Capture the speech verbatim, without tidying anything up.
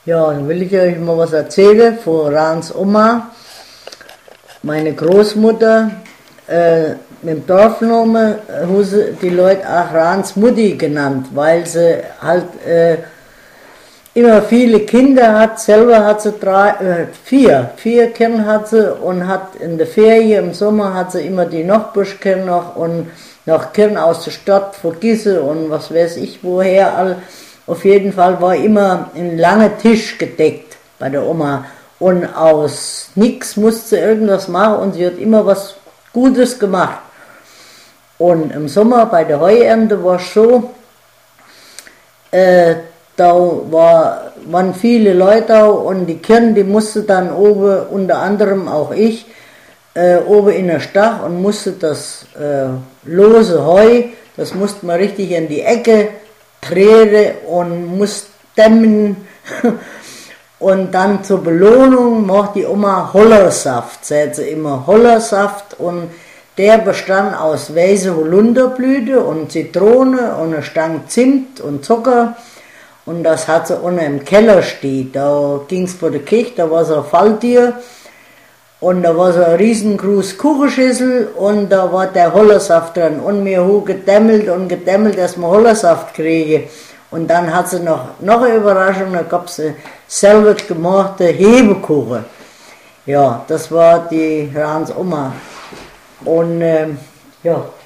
Ja, dann will ich euch mal was erzählen von Rans Oma. Meine Großmutter, äh, im Dorfnamen haben sie die Leute auch Rans Mutti genannt, weil sie halt äh, immer viele Kinder hat. Selber hat sie drei, äh, vier, vier Kinder hat sie und hat in der Ferien im Sommer hat sie immer die Nachbarskinder noch und noch Kinder aus der Stadt von Gisse und was weiß ich woher all. Auf jeden Fall war immer ein langer Tisch gedeckt bei der Oma und aus nichts musste sie irgendwas machen und sie hat immer was Gutes gemacht. Und im Sommer bei der Heuernte war es so, äh, da war, waren viele Leute und die Kinder, die musste dann oben, unter anderem auch ich, äh, oben in der Stach und musste das äh, lose Heu, das musste man richtig in die Ecke treten und musste dämmen. Und dann zur Belohnung macht die Oma Hollersaft, sagt sie immer Hollersaft, und der bestand aus weißer Holunderblüte und Zitrone und eine Stange Zimt und Zucker. Und das hat sie unten im Keller steht. Da ging es vor der Kirche, da war so ein Falltier und da war so ein riesengroße Kuchenschüssel und da war der Hollersaft drin. Und wir haben gedämmelt und gedämmelt, dass wir Hollersaft kriegen. Und dann hat sie noch, noch eine Überraschung, da gab es selber gemachte Hebekuchen. Ja, das war die Rans Oma. Und ähm, ja.